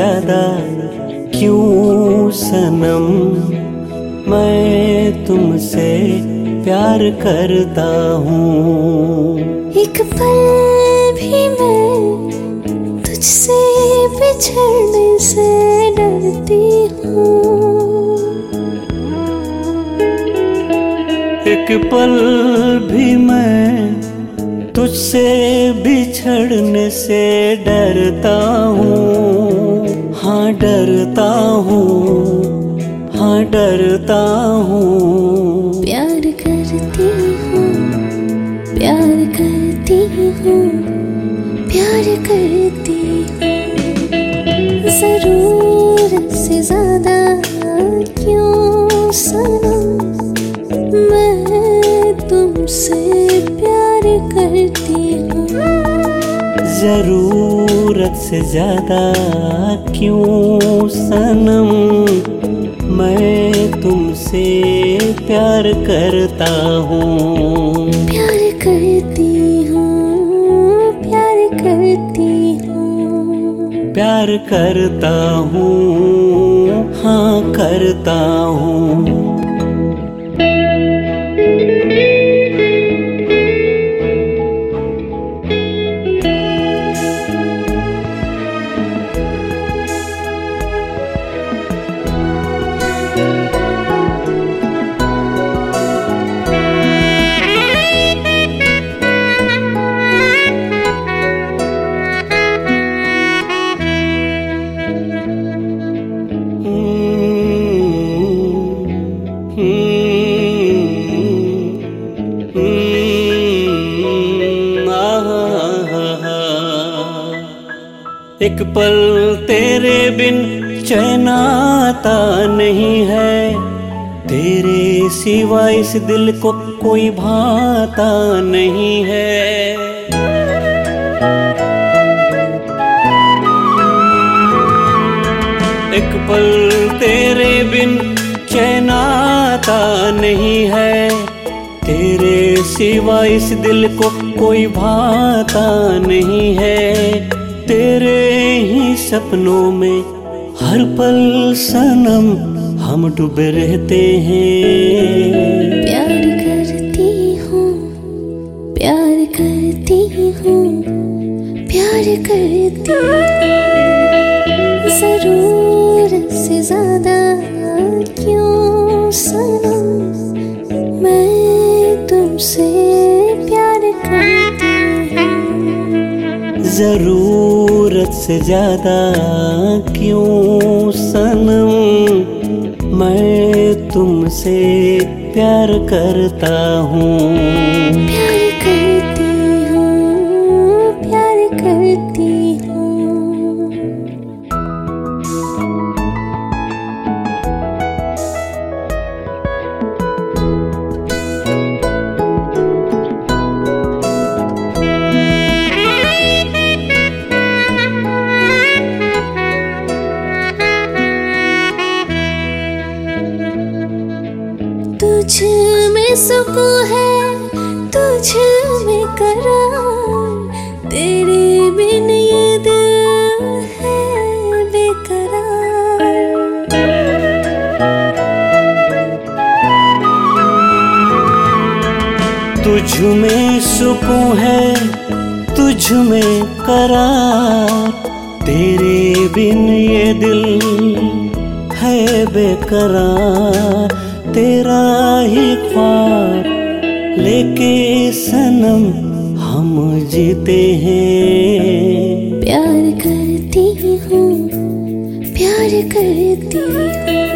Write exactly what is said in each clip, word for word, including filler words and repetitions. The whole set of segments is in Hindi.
ज्यादा क्यों सनम, मैं तुमसे प्यार करता हूँ। एक पल भी मैं तुझसे बिछड़ने से डरती हूँ। एक पल भी मैं तुझसे बिछड़ने से डरता हूँ। हाँ डरता हूँ, हाँ डरता हूँ। प्यार करती हूँ, प्यार करती हूँ, प्यार करती हूँ। जरूरत से ज्यादा क्यों सनम, मैं तुमसे प्यार करती हूँ। जरूरत से ज्यादा क्यों सनम, मैं तुमसे प्यार करता हूँ। प्यार करती हूँ, प्यार करती हूँ, प्यार करता हूँ, हाँ करता हूँ। एक पल तेरे बिन चैन आता नहीं है, तेरे सिवा इस दिल को कोई भाता नहीं है। एक पल तेरे बिन चैन आता नहीं है, तेरे सिवा इस दिल को कोई भाता नहीं है। तेरे ही सपनों में हर पल सनम हम डूबे रहते हैं। प्यार करती हूँ, प्यार करती हूँ, प्यार करती हूँ। जरूरत से ज्यादा क्यों सनम, मैं तुमसे प्यार करती हूँ। जरूरत से ज्यादा क्यों सनम, मैं तुमसे प्यार करता हूँ। प्यार करती हूँ, प्यार करती हूँ। तुझ में सुकून है, तुझ में करार, तेरे बिन ये दिल है बेकरार। तुझ में सुकून है, तुझ में करार, तेरे बिन ये दिल है बेकरार। तेरा ही ख्वाब लेके सनम हम जीते हैं। प्यार करती हूँ, प्यार करती हूँ।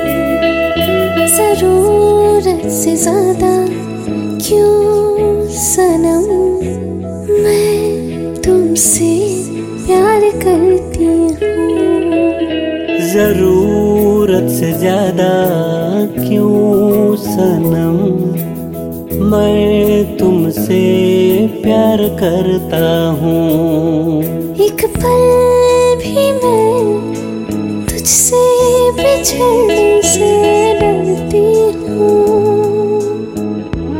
जरूरत से ज्यादा क्यों सनम, मैं तुमसे प्यार करती हूँ। जरूरत से ज्यादा क्यों सनम, मैं तुमसे प्यार करता हूँ। एक पल भी मैं तुझसे बिछड़ने से डरती हूँ।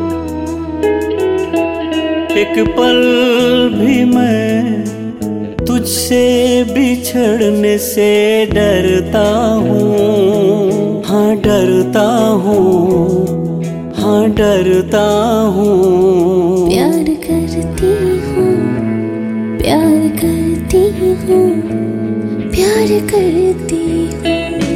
एक पल भी मैं तुझसे बिछड़ने से डरता हूँ, हाँ डरता हूँ, हाँ डरता हूँ। प्यार करती हूँ, प्यार करती हूँ, प्यार करती हूँ।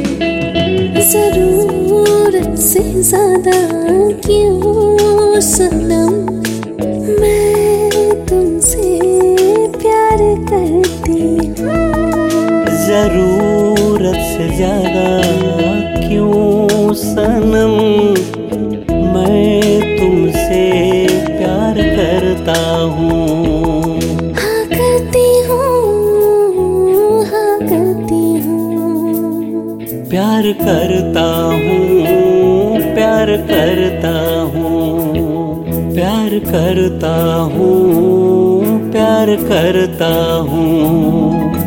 जरूरत से ज्यादा क्यों सनम, मैं तुमसे प्यार करती हूँ। जरूरत से ज्यादा क्यों सनम, मैं तुमसे प्यार करता हूँ। हाँ करती हूँ, हाँ करती हूँ। प्यार करता हूँ, प्यार करता हूँ, प्यार करता हूँ, प्यार करता हूँ।